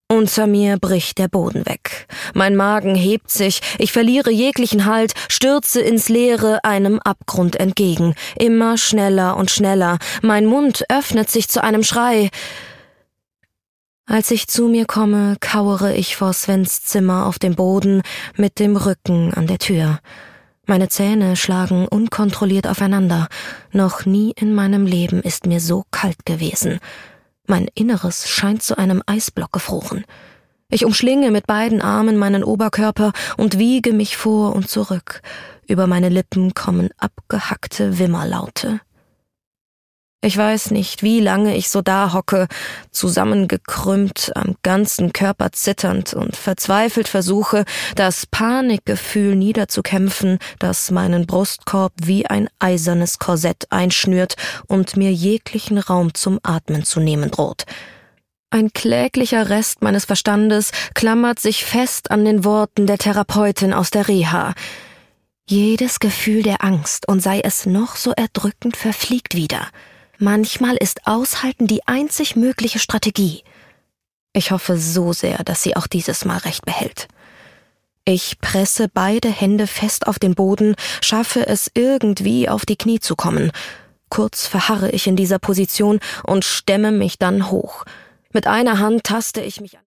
Unter mir bricht der Boden weg. Mein Magen hebt sich, ich verliere jeglichen Halt, stürze ins Leere einem Abgrund entgegen. Immer schneller und schneller. Mein Mund öffnet sich zu einem Schrei. Als ich zu mir komme, kauere ich vor Svens Zimmer auf dem Boden mit dem Rücken an der Tür. Meine Zähne schlagen unkontrolliert aufeinander. Noch nie in meinem Leben ist mir so kalt gewesen. Mein Inneres scheint zu einem Eisblock gefroren. Ich umschlinge mit beiden Armen meinen Oberkörper und wiege mich vor und zurück. Über meine Lippen kommen abgehackte Wimmerlaute. Ich weiß nicht, wie lange ich so dahocke, zusammengekrümmt, am ganzen Körper zitternd und verzweifelt versuche, das Panikgefühl niederzukämpfen, das meinen Brustkorb wie ein eisernes Korsett einschnürt und mir jeglichen Raum zum Atmen zu nehmen droht. Ein kläglicher Rest meines Verstandes klammert sich fest an den Worten der Therapeutin aus der Reha. Jedes Gefühl der Angst, und sei es noch so erdrückend, verfliegt wieder. Manchmal ist Aushalten die einzig mögliche Strategie. Ich hoffe so sehr, dass sie auch dieses Mal recht behält. Ich presse beide Hände fest auf den Boden, schaffe es irgendwie auf die Knie zu kommen. Kurz verharre ich in dieser Position und stemme mich dann hoch. Mit einer Hand taste ich mich an